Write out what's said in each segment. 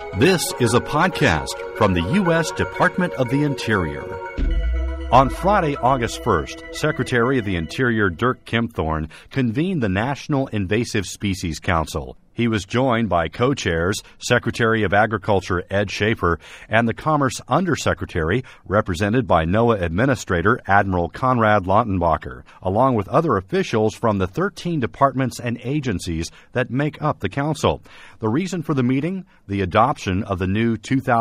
This is a podcast from the U.S. Department of the Interior. On Friday, August 1st, Secretary of the Interior Dirk Kempthorne convened the National Invasive Species Council. He was joined by co-chairs, Secretary of Agriculture Ed Schaefer, and the Commerce Undersecretary, represented by NOAA Administrator Admiral Conrad Lautenbacher, along with other officials from the 13 departments and agencies that make up the council. The reason for the meeting? The adoption of the new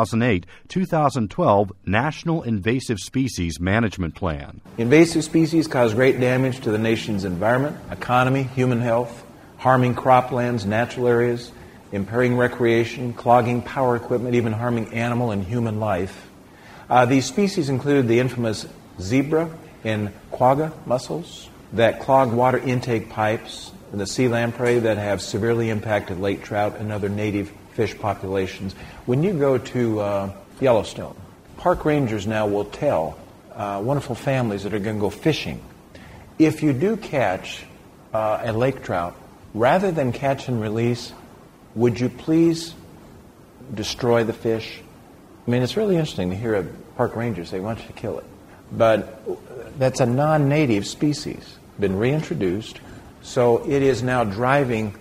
2008-2012 National Invasive Species Management Plan. Invasive species cause great damage to the nation's environment, economy, human health, harming croplands, natural areas, impairing recreation, clogging power equipment, even harming animal and human life. These species include the infamous zebra and quagga mussels that clog water intake pipes, and the sea lamprey that have severely impacted lake trout and other native fish populations. When you go to Yellowstone, park rangers now will tell wonderful families that are going to go fishing, if you do catch a lake trout, rather than catch and release, would you please destroy the fish? I mean, it's really interesting to hear a park ranger say, why don't you kill it? But that's a non-native species, been reintroduced, so it is now driving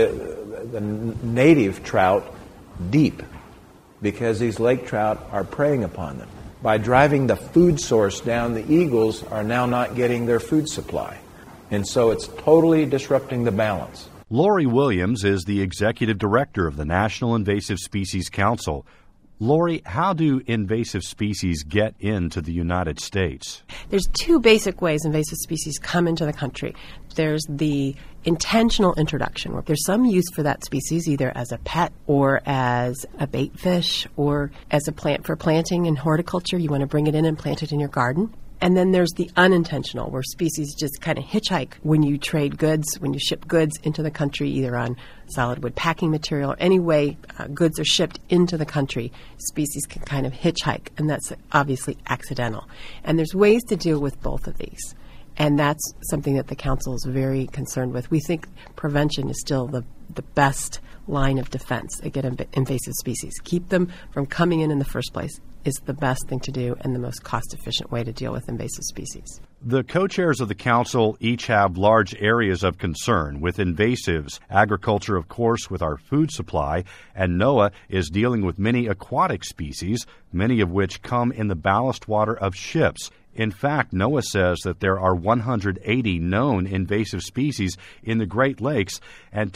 the native trout deep because these lake trout are preying upon them. By driving the food source down, the eagles are now not getting their food supply. And so it's totally disrupting the balance. Lori Williams is the executive director of the National Invasive Species Council. Lori, how do invasive species get into the United States? There's two basic ways invasive species come into the country. There's the intentional introduction, where there's some use for that species, either as a pet or as a bait fish or as a plant for planting in horticulture. You want to bring it in and plant it in your garden. And then there's the unintentional, where species just kind of hitchhike when you trade goods, when you ship goods into the country, either on solid wood packing material or any way goods are shipped into the country. Species can kind of hitchhike, and that's obviously accidental. And there's ways to deal with both of these. And that's something that the council is very concerned with. We think prevention is still the best line of defense against invasive species. Keep them from coming in the first place is the best thing to do and the most cost-efficient way to deal with invasive species. The co-chairs of the council each have large areas of concern with invasives. Agriculture, of course, with our food supply, and NOAA is dealing with many aquatic species, many of which come in the ballast water of ships. In fact, NOAA says that there are 180 known invasive species in the Great Lakes and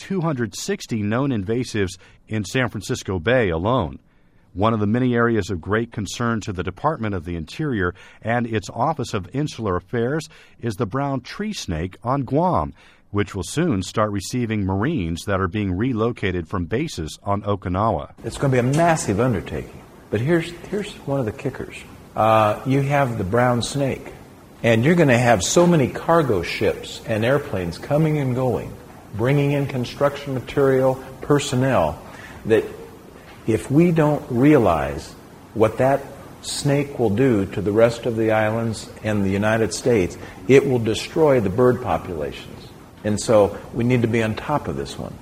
260 known invasives in San Francisco Bay alone. One of the many areas of great concern to the Department of the Interior and its Office of Insular Affairs is the brown tree snake on Guam, which will soon start receiving Marines that are being relocated from bases on Okinawa. It's going to be a massive undertaking. But here's one of the kickers. You have the brown snake, and you're going to have so many cargo ships and airplanes coming and going, bringing in construction material, personnel, that if we don't realize what that snake will do to the rest of the islands and the United States, it will destroy the bird populations. And so we need to be on top of this one.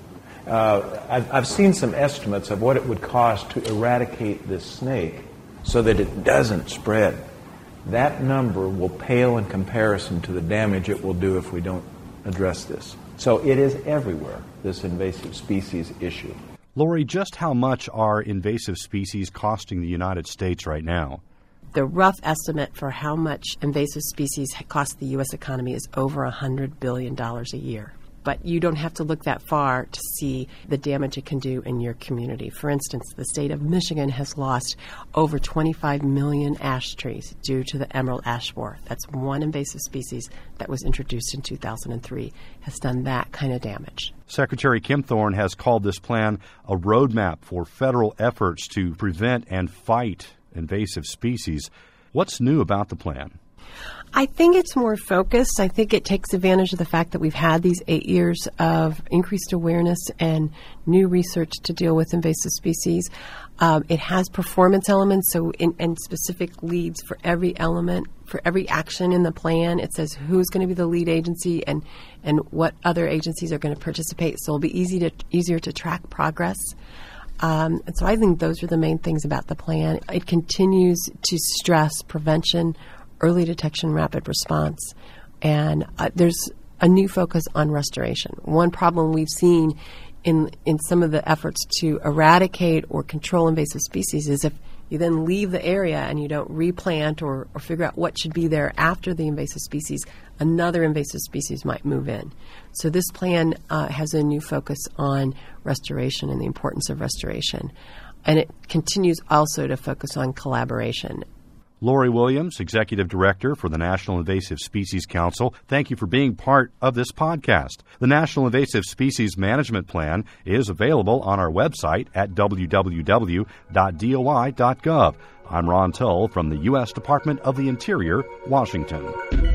I've seen some estimates of what it would cost to eradicate this snake so that it doesn't spread. That number will pale in comparison to the damage it will do if we don't address this. So it is everywhere, this invasive species issue. Lori, just how much are invasive species costing the United States right now? The rough estimate for how much invasive species cost the U.S. economy is over $100 billion a year. But you don't have to look that far to see the damage it can do in your community. For instance, the state of Michigan has lost over 25 million ash trees due to the emerald ash borer. That's one invasive species that was introduced in 2003, has done that kind of damage. Secretary Kempthorne has called this plan a roadmap for federal efforts to prevent and fight invasive species. What's new about the plan? I think it's more focused. I think it takes advantage of the fact that we've had these 8 years of increased awareness and new research to deal with invasive species. It has performance elements, and specific leads for every element, for every action in the plan. It says who's going to be the lead agency and what other agencies are going to participate, so it'll be easier to track progress. And so I think those are the main things about the plan. It continues to stress prevention, early detection, rapid response, and there's a new focus on restoration. One problem we've seen in some of the efforts to eradicate or control invasive species is if you then leave the area and you don't replant or figure out what should be there after the invasive species, another invasive species might move in. So this plan has a new focus on restoration and the importance of restoration. And it continues also to focus on collaboration. Lori Williams, Executive Director for the National Invasive Species Council, thank you for being part of this podcast. The National Invasive Species Management Plan is available on our website at www.doi.gov. I'm Ron Tull from the U.S. Department of the Interior, Washington.